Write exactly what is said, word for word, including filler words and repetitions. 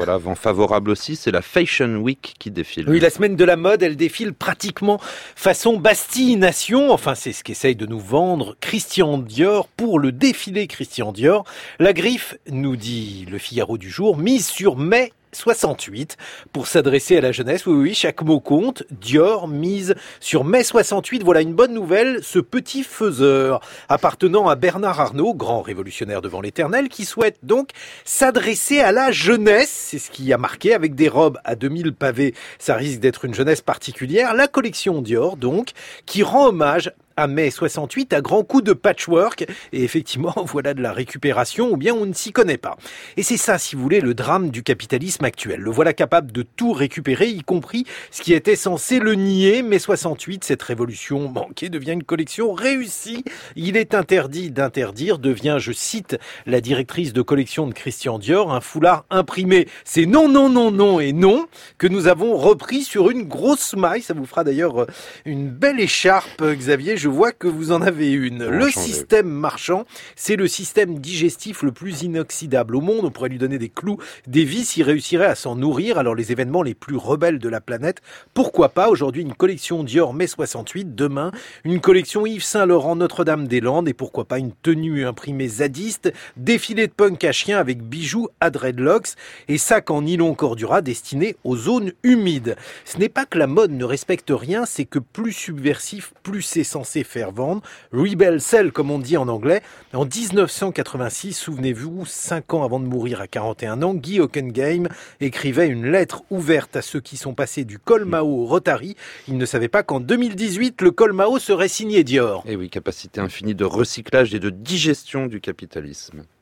voilà, vent favorable aussi, c'est la Fashion Week qui défile. Oui, la semaine de la mode, elle défile pratiquement façon Bastille Nation. Enfin, c'est ce qu'essaye de nous vendre Christian Dior pour le défilé Christian Dior. La griffe, nous dit le Figaro du jour, mise sur mai soixante-huit pour s'adresser à la jeunesse. Oui, oui, chaque mot compte. Dior mise sur mai soixante-huit. Voilà une bonne nouvelle. Ce petit faiseur appartenant à Bernard Arnault, grand révolutionnaire devant l'éternel, qui souhaite donc s'adresser à la jeunesse. C'est ce qui a marqué avec des robes à deux mille pavés. Ça risque d'être une jeunesse particulière. La collection Dior, donc, qui rend hommage à mai soixante-huit, à grands coups de patchwork. Et effectivement, voilà de la récupération, ou bien on ne s'y connaît pas. Et c'est ça, si vous voulez, le drame du capitalisme actuel. Le voilà capable de tout récupérer, y compris ce qui était censé le nier. mai soixante-huit, cette révolution manquée devient une collection réussie. Il est interdit d'interdire, devient, je cite la directrice de collection de Christian Dior, un foulard imprimé. C'est non, non, non, non et non que nous avons repris sur une grosse maille. Ça vous fera d'ailleurs une belle écharpe, Xavier. Je vois que vous en avez une. Le système marchand, c'est le système digestif le plus inoxydable au monde. On pourrait lui donner des clous, des vis, il réussirait à s'en nourrir. Alors les événements les plus rebelles de la planète, pourquoi pas aujourd'hui une collection Dior mai soixante-huit, demain une collection Yves Saint Laurent Notre-Dame-des-Landes et pourquoi pas une tenue imprimée zadiste, défilé de punk à chien avec bijoux à dreadlocks et sac en nylon Cordura destiné aux zones humides. Ce n'est pas que la mode ne respecte rien, c'est que plus subversif, plus c'est censé faire vendre. Rebel Sell, comme on dit en anglais. En dix-neuf cent quatre-vingt-six, souvenez-vous, cinq ans avant de mourir à quarante et un ans, Guy Hockenheim écrivait une lettre ouverte à ceux qui sont passés du col Mao au Rotary. Il ne savait pas qu'en deux mille dix-huit, le col Mao serait signé Dior. Et oui, capacité infinie de recyclage et de digestion du capitalisme.